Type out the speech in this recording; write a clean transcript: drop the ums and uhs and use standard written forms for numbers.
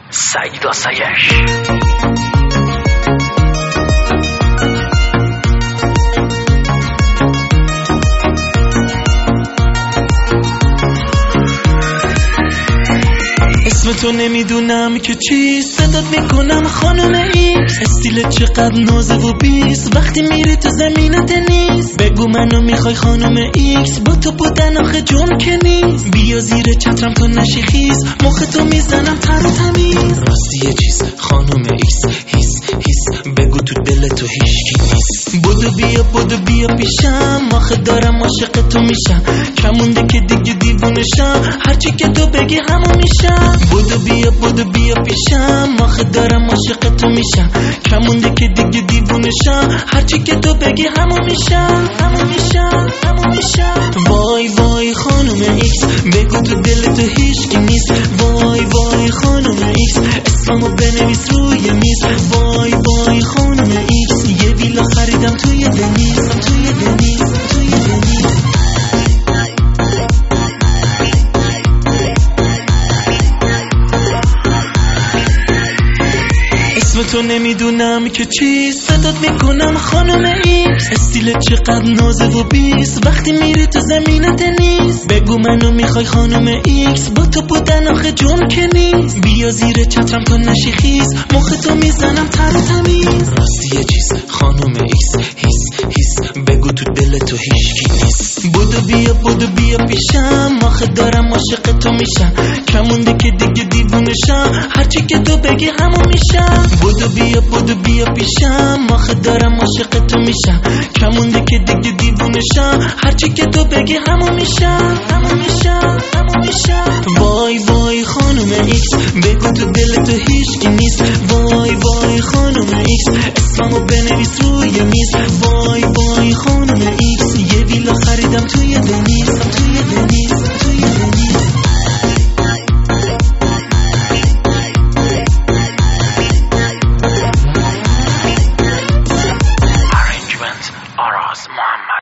سعید آسایش. اسم تو نمیدونم که چیست، صدات میکنم خانم ایکس. استیلت چقدر نازه و بیست، وقتی میری تو زمین تنیس. بگو منو میخوای خانم ایکس، با تو بودن آخه جون که نیست. بیا زیر چترم تا نشی خیز، مخ تو میزنم تر و تمیز. راستی یه چیز خانم ایکس، هیس بگو تو دل تو هیچکی نیست. بدو بیا پیشم، آخه دارم عاشق تو میشم. کمونده که دیگه دیوونشم، هرچی که تو بگی همون میشم. بدو بیا پیشم، آخه دارم عاشق تو میشم. کمونده که دیگه دیوونشم، هرچی که تو بگی همون میشم. وای خانم ایکس، بگو تو دل تو هیچکی نیست. وای خانم ایکس، اسممو بنویس روی میز. وای خانم ایکس، یه ویلا خریدم توی دنیز. اسم تو نمیدونم که چیست، صدات میکنم خانم ایکس. استیلت چقدر نازه و بیست، وقتی میری تو زمین تنیس. بگو منو میخوای خانم ایکس، با تو بودن آخه جون که نیست. بیا زیر چترم تا نشی خیز، مخ تو میزنم تر و تمیز. راستی یه چیز خانم ایکس، هیس بگو تو دل تو هیچکی نیست. بدو بیا پیشم، آخه دارم عاشق تو میشم. کمونده که دیگه دیوونشم، هرچی که تو بگی همون میشم. بدو بیا پیشم، آخه دارم عاشق تو میشم. کمونده که دیگه دیوونشم، هرچی که تو بگی همون میشم. وای خانم ایکس، بگو تو دل تو هیچکی نیست. وای خانم ایکس، اسممو بنویس روی میز. وای